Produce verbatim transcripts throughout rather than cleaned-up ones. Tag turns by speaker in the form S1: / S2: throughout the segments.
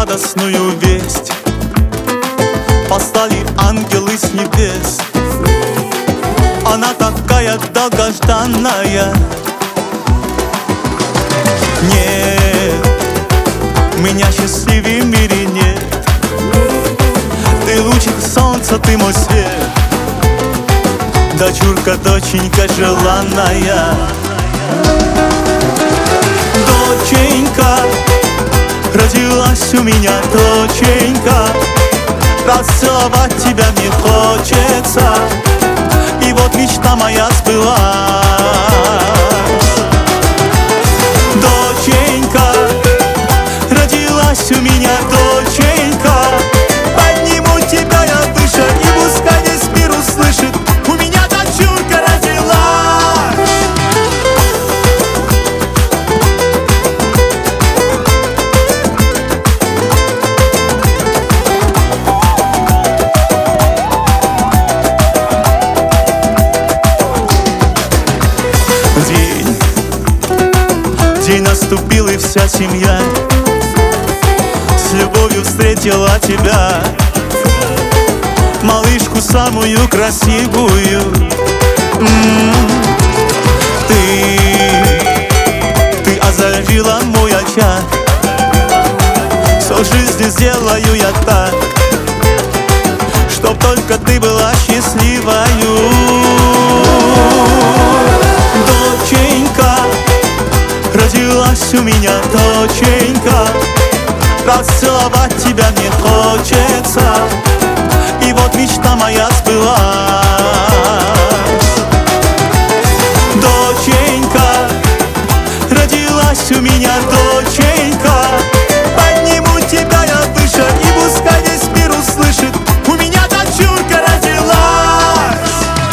S1: радостную весть послали ангелы с небес. Она такая долгожданная. Нет, меня счастливее в мире нет. Ты лучик солнца, ты мой свет, дочурка, доченька желанная. Доченька, родилась у меня доченька, расцеловать тебя мне хочется, и вот мечта моя сбылась. Доченька, родилась у меня доченька, подниму тебя я выше, и пускай весь мир услышит: у меня дочурка родилась. День, день наступил, и вся семья с любовью встретила тебя, малышку самую красивую. М-м-м. Ты, ты озарила мой очаг, всю жизнь сделаю я так, чтоб только ты была счастливою. Доченька, родилась у меня доченька, расцеловать тебя мне хочется, и вот мечта моя сбылась. Доченька, родилась у меня доченька, подниму тебя я выше, и пускай весь мир услышит: у меня дочурка родилась.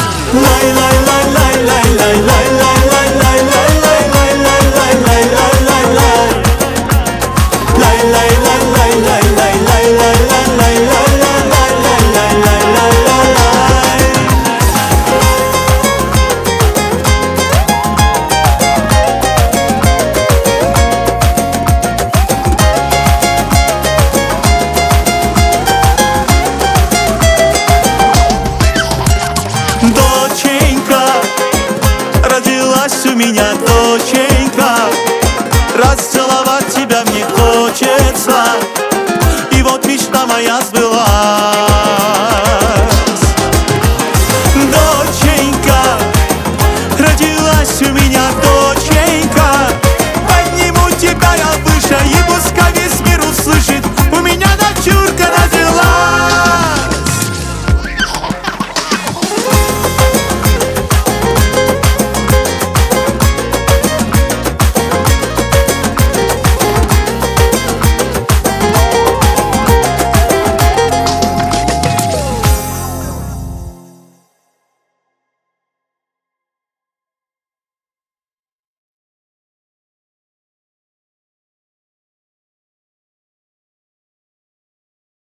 S1: Доченька, родилась у меня доченька, расцеловать тебя мне хочется,